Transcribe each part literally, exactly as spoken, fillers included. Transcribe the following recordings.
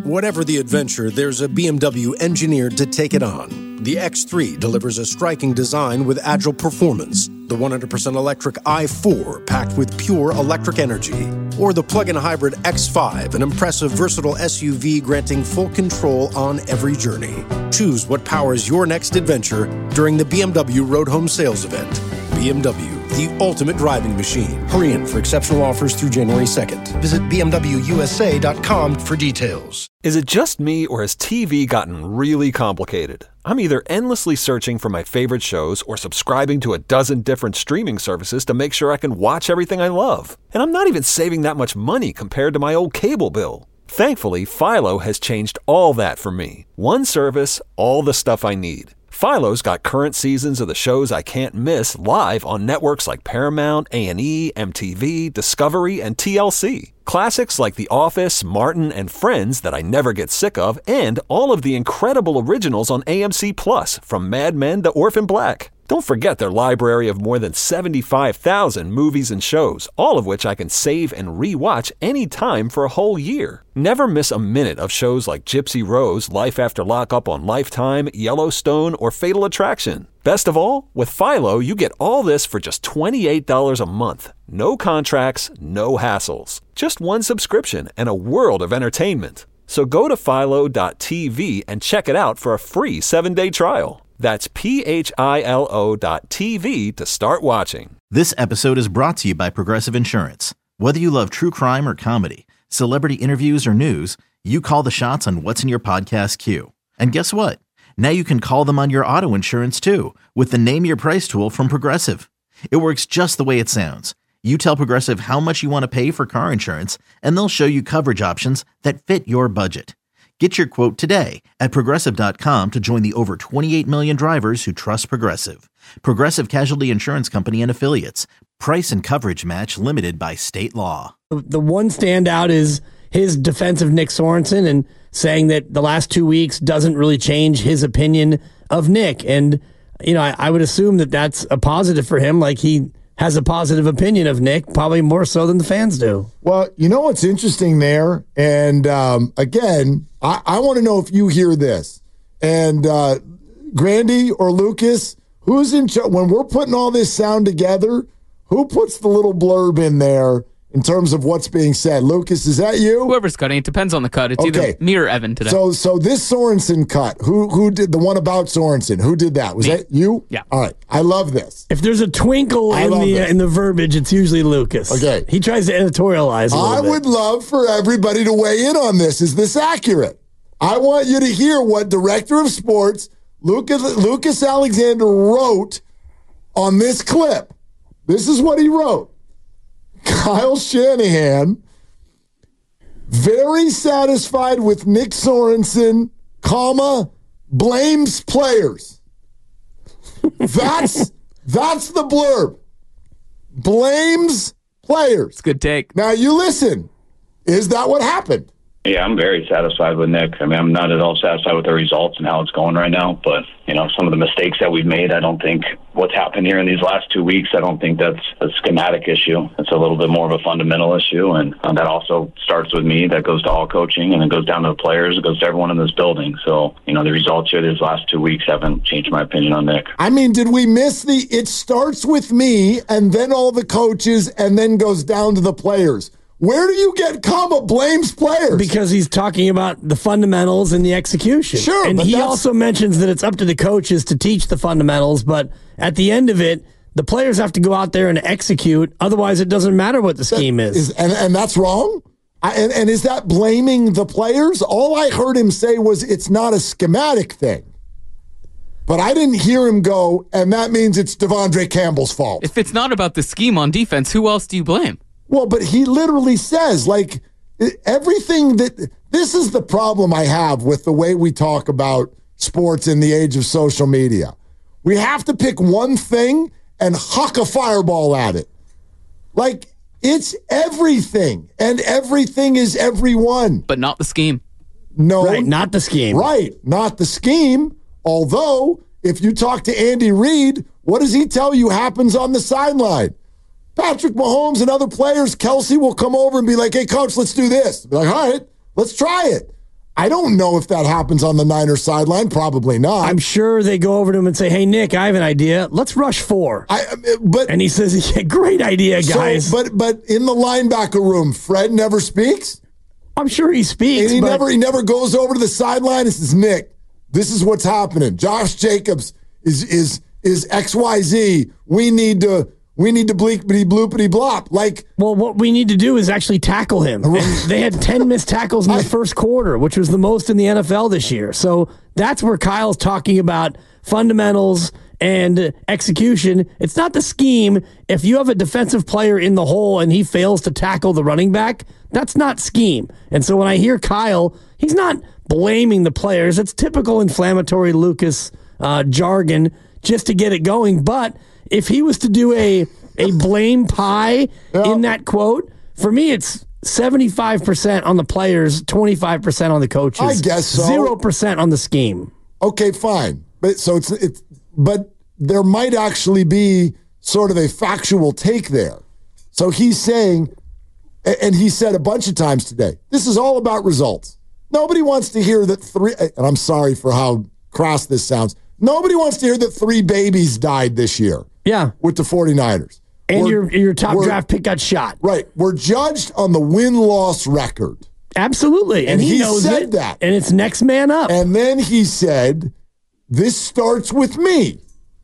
Whatever the adventure, there's a B M W engineered to take it on. The X three delivers a striking design with agile performance. The one hundred percent electric i four, packed with pure electric energy. Or the plug-in hybrid X five, an impressive, versatile S U V granting full control on every journey. Choose what powers your next adventure during the B M W Road Home Sales Event. B M W, the ultimate driving machine. Hurry in for exceptional offers through January second. Visit b m w u s a dot com for details. Is it just me, or has T V gotten really complicated? I'm either endlessly searching for my favorite shows or subscribing to a dozen different streaming services to make sure I can watch everything I love. And I'm not even saving that much money compared to my old cable bill. Thankfully, Philo has changed all that for me. One service, all the stuff I need. Philo's got current seasons of the shows I can't miss live on networks like Paramount, A and E, M T V, Discovery, and T L C. Classics like The Office, Martin, and Friends that I never get sick of, and all of the incredible originals on A M C Plus, from Mad Men to Orphan Black. Don't forget their library of more than seventy-five thousand movies and shows, all of which I can save and re-watch anytime for a whole year. Never miss a minute of shows like Gypsy Rose, Life After Lockup on Lifetime, Yellowstone, or Fatal Attraction. Best of all, with Philo, you get all this for just twenty-eight dollars a month. No contracts, no hassles. Just one subscription and a world of entertainment. So go to philo dot t v and check it out for a free seven-day trial. That's P H I L O dot T V to start watching. This episode is brought to you by Progressive Insurance. Whether you love true crime or comedy, celebrity interviews or news, you call the shots on what's in your podcast queue. And guess what? Now you can call them on your auto insurance too with the Name Your Price tool from Progressive. It works just the way it sounds. You tell Progressive how much you want to pay for car insurance, and they'll show you coverage options that fit your budget. Get your quote today at progressive dot com to join the over twenty-eight million drivers who trust Progressive. Progressive Casualty Insurance Company and Affiliates. Price and coverage match limited by state law. The one standout is his defense of Nick Sorensen and saying that the last two weeks doesn't really change his opinion of Nick. And, you know, I, I would assume that that's a positive for him. Like, he has a positive opinion of Nick, probably more so than the fans do. Well, you know what's interesting there? And um, again, I, I want to know if you hear this. And uh, Grandy or Lucas, who's in charge? When we're putting all this sound together, who puts the little blurb in there in terms of what's being said? Lucas, is that you? Whoever's cutting. It depends on the cut. It's okay. Either me or Evan today. So so this Sorensen cut, who who did the one about Sorensen? Who did that? Was me. that you? Yeah. All right. I love this. If there's a twinkle I in the this. in the verbiage, it's usually Lucas. Okay. He tries to editorialize a little I bit. would love for everybody to weigh in on this. Is this accurate? I want you to hear what Director of Sports Lucas Lucas Alexander wrote on this clip. This is what he wrote. Kyle Shanahan, very satisfied with Nick Sorensen, comma, blames players. That's that's the blurb. Blames players. It's a good take. Now you listen. Is that what happened? Yeah, I'm very satisfied with Nick. I mean, I'm not at all satisfied with the results and how it's going right now. But, you know, some of the mistakes that we've made, I don't think what's happened here in these last two weeks, I don't think that's a schematic issue. It's a little bit more of a fundamental issue. And um, that also starts with me. That goes to all coaching, and it goes down to the players. It goes to everyone in this building. So, you know, the results here these last two weeks haven't changed my opinion on Nick. I mean, did we miss the it starts with me and then all the coaches and then goes down to the players? Where do you get comma blames players? Because he's talking about the fundamentals and the execution. Sure, and but he that's... also mentions that it's up to the coaches to teach the fundamentals, but at the end of it, the players have to go out there and execute. Otherwise, it doesn't matter what the scheme that is. is and, and that's wrong? I, and, and is that blaming the players? All I heard him say was it's not a schematic thing. But I didn't hear him go, and that means it's Devondre Campbell's fault. If it's not about the scheme on defense, who else do you blame? Well, but he literally says, like, everything that this is the problem I have with the way we talk about sports in the age of social media. We have to pick one thing and huck a fireball at it. Like, it's everything, and everything is everyone. But not the scheme. No. Right, not the scheme. Right, not the scheme. Although, if you talk to Andy Reid, what does he tell you happens on the sideline? Patrick Mahomes and other players, Kelsey will come over and be like, hey, coach, let's do this. Be like, all right, let's try it. I don't know if that happens on the Niners sideline. Probably not. I'm sure they go over to him and say, "Hey, Nick, I have an idea. Let's rush four." I, but and he says, yeah, "Great idea, guys." So, but but in the linebacker room, Fred never speaks. I'm sure he speaks. And he but never he never goes over to the sideline and says, "Nick, this is what's happening. Josh Jacobs is is is X Y Z. We need to." We need to bleepity bloopity blop. Like, well, what we need to do is actually tackle him. And they had ten missed tackles in the first quarter, which was the most in the N F L this year. So that's where Kyle's talking about fundamentals and execution. It's not the scheme. If you have a defensive player in the hole and he fails to tackle the running back, that's not scheme. And so when I hear Kyle, he's not blaming the players. It's typical inflammatory Lucas uh, jargon just to get it going. But if he was to do a a blame pie yeah. in that quote, for me it's seventy-five percent on the players, twenty-five percent on the coaches. I guess so. zero percent on the scheme. Okay, fine. But so it's it's but there might actually be sort of a factual take there. So he's saying, and he said a bunch of times today, this is all about results. Nobody wants to hear that three, and I'm sorry for how crass this sounds, nobody wants to hear that three babies died this year. Yeah. With the 49ers. And we're, your your top draft pick got shot. Right. We're judged on the win-loss record. Absolutely. And, and he, he knows said it, that. And it's next man up. And then he said, this starts with me.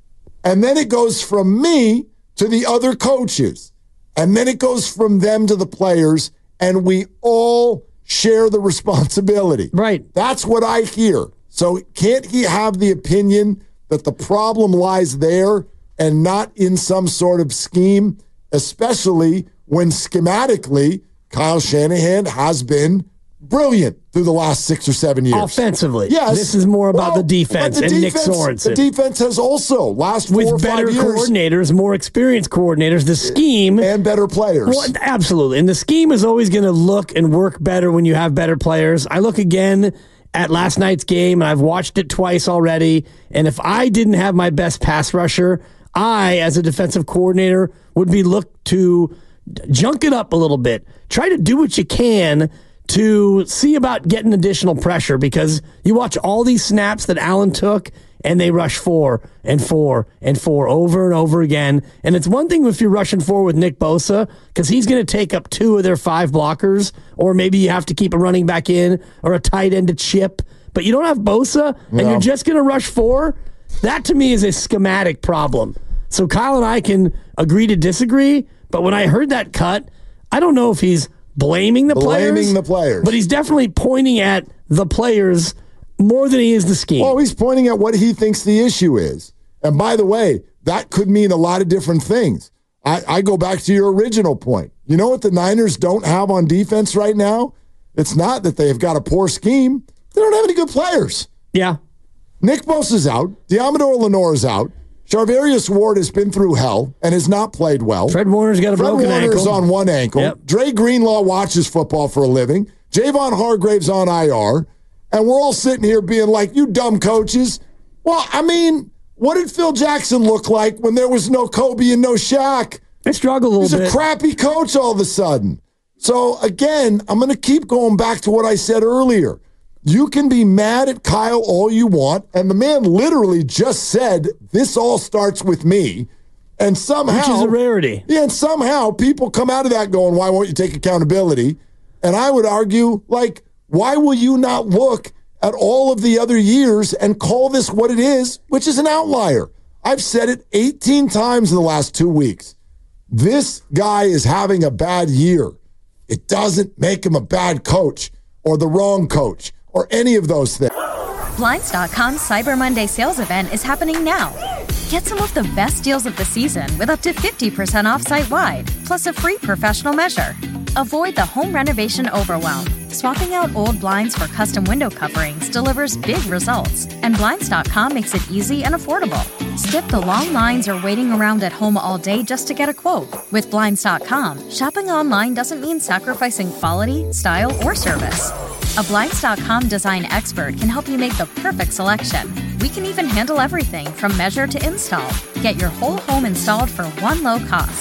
And then it goes from me to the other coaches. And then it goes from them to the players. And we all share the responsibility. Right. That's what I hear. So can't he have the opinion that the problem lies there and not in some sort of scheme, especially when schematically Kyle Shanahan has been brilliant through the last six or seven years. Offensively. Yes. This is more about well, the defense the and defense, Nick Sorensen. The defense has also, last four With or better five years. coordinators, more experienced coordinators, the scheme. And better players. Well, absolutely. And the scheme is always going to look and work better when you have better players. I look again at last night's game, and I've watched it twice already. And if I didn't have my best pass rusher, I, as a defensive coordinator, would be looked to junk it up a little bit. Try to do what you can to see about getting additional pressure, because you watch all these snaps that Allen took, and they rush four and four and four over and over again. And it's one thing if you're rushing four with Nick Bosa, because he's going to take up two of their five blockers, or maybe you have to keep a running back in or a tight end to chip. But you don't have Bosa, and no. you're just going to rush four. That, to me, is a schematic problem. So Kyle and I can agree to disagree, but when I heard that cut, I don't know if he's blaming the blaming players. Blaming the players. But he's definitely pointing at the players more than he is the scheme. Well, he's pointing at what he thinks the issue is. And by the way, that could mean a lot of different things. I, I go back to your original point. You know what the Niners don't have on defense right now? It's not that they've got a poor scheme. They don't have any good players. Yeah. Nick Bosa's out. Deommodore Lenoir's out. Charvarius Ward has been through hell and has not played well. Fred Warner's got a Fred broken Warner's ankle. on one ankle. Yep. Dre Greenlaw watches football for a living. Javon Hargrave's on I R. And we're all sitting here being like, you dumb coaches. Well, I mean, what did Phil Jackson look like when there was no Kobe and no Shaq? They struggled a little He's bit. He's a crappy coach all of a sudden. So, again, I'm going to keep going back to what I said earlier. You can be mad at Kyle all you want, and the man literally just said, this all starts with me. And somehow... Which is a rarity. Yeah, and somehow people come out of that going, why won't you take accountability? And I would argue, like, why will you not look at all of the other years and call this what it is, which is an outlier? I've said it eighteen times in the last two weeks. This guy is having a bad year. It doesn't make him a bad coach or the wrong coach or any of those things. Blinds dot com's Cyber Monday sales event is happening now. Get some of the best deals of the season with up to fifty percent off site-wide, plus a free professional measure. Avoid the home renovation overwhelm. Swapping out old blinds for custom window coverings delivers big results, and Blinds dot com makes it easy and affordable. Skip the long lines or waiting around at home all day just to get a quote. With Blinds dot com, shopping online doesn't mean sacrificing quality, style, or service. A Blinds dot com design expert can help you make the perfect selection. We can even handle everything from measure to install. Get your whole home installed for one low cost.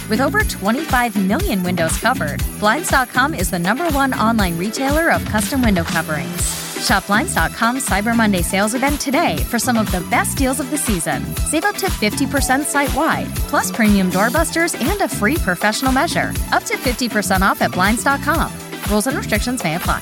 With over twenty-five million windows covered, Blinds dot com is the number one online retailer of custom window coverings. Shop Blinds dot com's Cyber Monday sales event today for some of the best deals of the season. Save up to fifty percent site-wide, plus premium doorbusters and a free professional measure. Up to fifty percent off at Blinds dot com. Rules and restrictions may apply.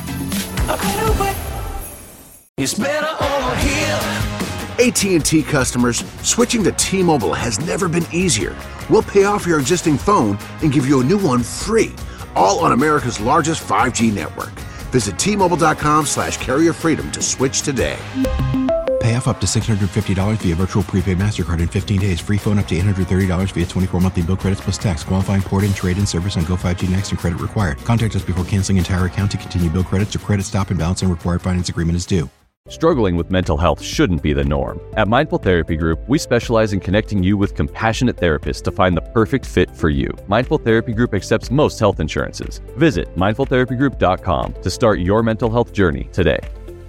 It's better over here. A T and T customers, switching to T-Mobile has never been easier. We'll pay off your existing phone and give you a new one free, all on America's largest five G network. Visit T Mobile dot com slash carrier freedom to switch today. Pay off up to six hundred fifty dollars via virtual prepaid MasterCard in fifteen days. Free phone up to eight hundred thirty dollars via twenty-four monthly bill credits plus tax. Qualifying port-in, trade-in service on Go five G Next and credit required. Contact us before canceling entire account to continue bill credits or credit stop and balance and required finance agreement is due. Struggling with mental health shouldn't be the norm. At Mindful Therapy Group, we specialize in connecting you with compassionate therapists to find the perfect fit for you. Mindful Therapy Group accepts most health insurances. Visit mindful therapy group dot com to start your mental health journey today.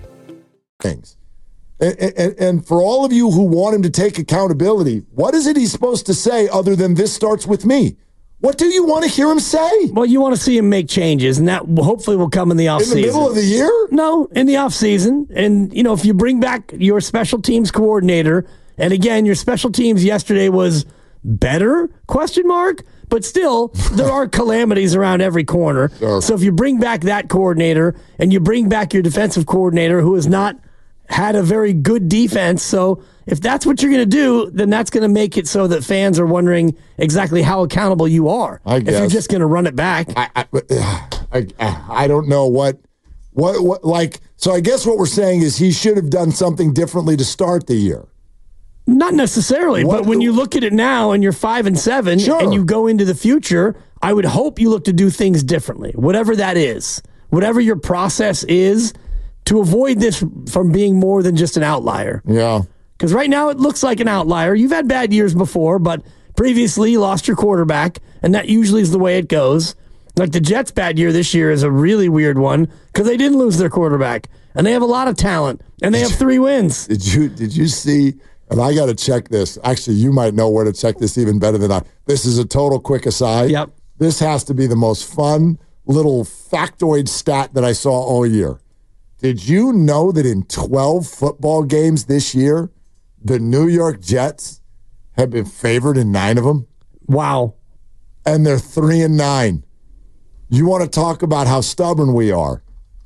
Things. And, and, and for all of you who want him to take accountability, what is it he's supposed to say other than this starts with me? What do you want to hear him say? Well, you want to see him make changes, and that hopefully will come in the offseason. In the middle of the year? No, in the offseason. And, you know, if you bring back your special teams coordinator, and again, your special teams yesterday was better, question mark, but still, there are calamities around every corner. Sure. So if you bring back that coordinator, and you bring back your defensive coordinator who has not had a very good defense, so if that's what you're going to do, then that's going to make it so that fans are wondering exactly how accountable you are. I guess. If you're just going to run it back. I, I, I, I don't know what, what, what, like, so I guess what we're saying is he should have done something differently to start the year. Not necessarily, what, but when you look at it now and you're five and seven sure. and you go into the future, I would hope you look to do things differently, whatever that is, whatever your process is to avoid this from being more than just an outlier. Yeah. Because right now it looks like an outlier. You've had bad years before, but previously you lost your quarterback, and that usually is the way it goes. Like the Jets' bad year this year is a really weird one because they didn't lose their quarterback, and they have a lot of talent, and they have three wins. Did you Did you see, and I got to check this. Actually, you might know where to check this even better than I. This is a total quick aside. Yep. This has to be the most fun little factoid stat that I saw all year. Did you know that in twelve football games this year, the New York Jets have been favored in nine of them? Wow. And they're three and nine. You want to talk about how stubborn we are.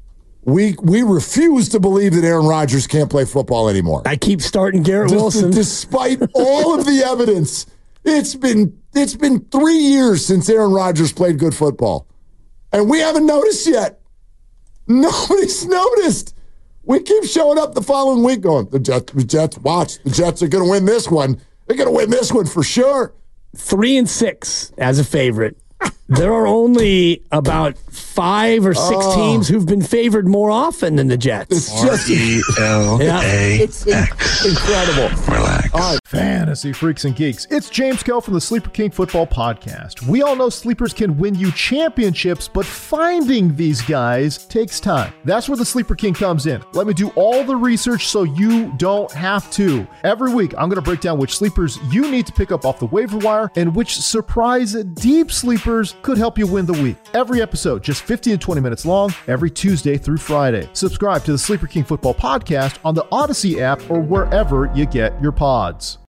We we refuse to believe that Aaron Rodgers can't play football anymore. I keep starting Garrett Just, Wilson. Despite all of the evidence, it's been it's been three years since Aaron Rodgers played good football. And we haven't noticed yet. Nobody's noticed. We keep showing up the following week going, the Jets, the Jets, watch, the Jets are going to win this one. They're going to win this one for sure. Three and six as a favorite. There are only about five or six oh. teams who've been favored more often than the Jets. It's just E L A It's incredible. Relax. All right. Fantasy freaks and geeks. It's James Kell from the Sleeper King Football Podcast. We all know sleepers can win you championships, but finding these guys takes time. That's where the Sleeper King comes in. Let me do all the research so you don't have to. Every week, I'm going to break down which sleepers you need to pick up off the waiver wire and which surprise deep sleepers could help you win the week. Every episode, just fifteen to twenty minutes long, every Tuesday through Friday. Subscribe to the Sleeper King Football Podcast on the Odyssey app or wherever you get your pods.